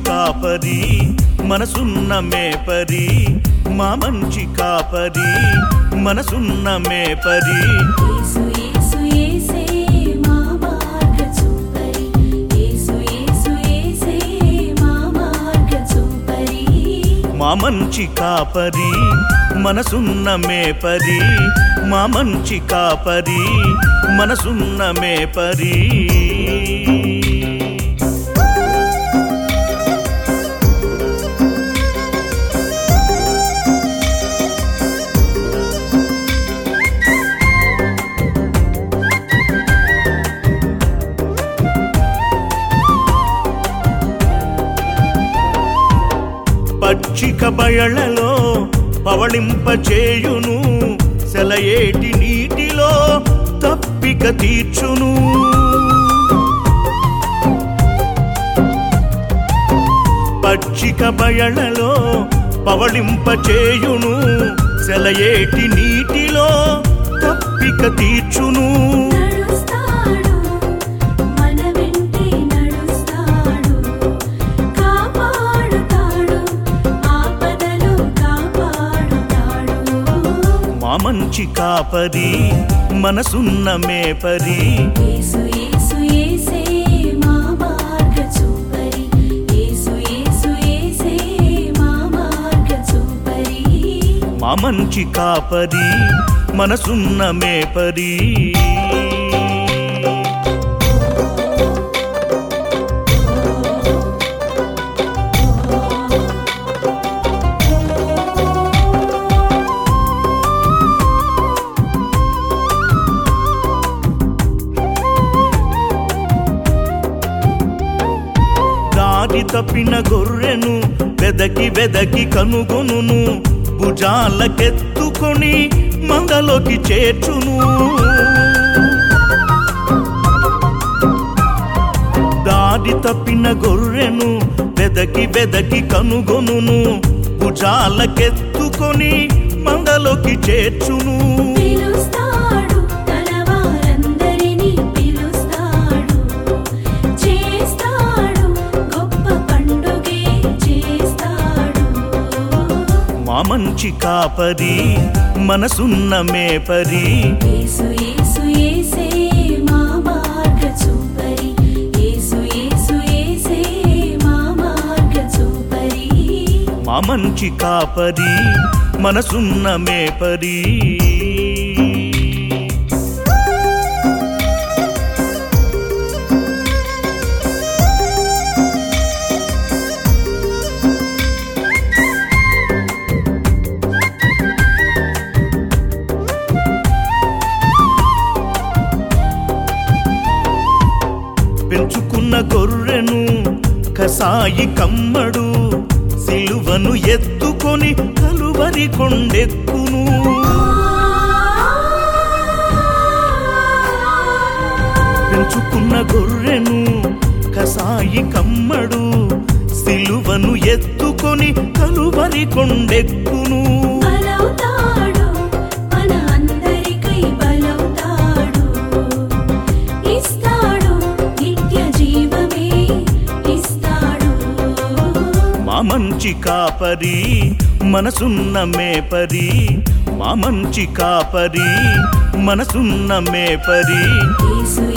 కాపరి మనసున్న మేపరి మా మంచి కాపరి మనసున్న మేపరి యేసు యేసు యేసే మా మార్గ చూపరి యేసు యేసు యేసే మా మార్గ చూపరి మా మంచి కాపరి మనసున్న మేపరి మా మంచి కాపరి మనసున్న మేపరి పచ్చిక బయళ్ళలో పవళింపచేయును సెలయేటి నీటిలో తప్పిక తీర్చును పచ్చిక బయళ్ళలో పవళింపచేయును సెలయేటి నీటిలో తప్పిక తీర్చును నడుస్తాడు మన వెంటే నడుస్తాడు కాపాడుతాడు ఆపదలో కాపాడుతాడు మా మంచి కాపరి మనసున్న మేపరి యేసు యేసు యేసే మా మార్గ చూపరి యేసు యేసు యేసే మా మార్గ చూపరి మా మంచి కాపరి మనసున్న మేపరి దారి తప్పిన గొర్రెను వెదకి వెదకి కనుగొనును భుజాలకెత్తుకొని మందలోకి చేర్చును దారి తప్పిన గొర్రెను వెదకి వెదకి కనుగొనును భుజాలకెత్తుకొని మందలోకి చేర్చును పిలుస్తాడు తన వారందరినీ పిలుస్తాడు చేస్తాడు గొప్ప పండుగే చేస్తాడు మా మంచి కాపరి మనసున్న మేపరి యేసు యేసు యేసే మా మార్గ చూపరి యేసు యేసు యేసే మా మార్గ చూపరి మా మంచి కాపరి మనసున్న మేపరి పెంచుకున్న గొర్రెను కసాయి కమ్మడు సిలువను ఎత్తుకొని కలువరి కొండెక్కును పెంచుకున్న గొర్రెను కసాయి కమ్మడు సిలువను ఎత్తుకొని కలువరి కొండెక్కును బలవుతాడు మన అందరికై బలవుతాడు ఇస్తాడు నిత్య జీవమే ఇస్తాడు మా మంచి కాపరి మనసున్న మేపరి మా మంచి కాపరి మనసున్న మేపరి యేసు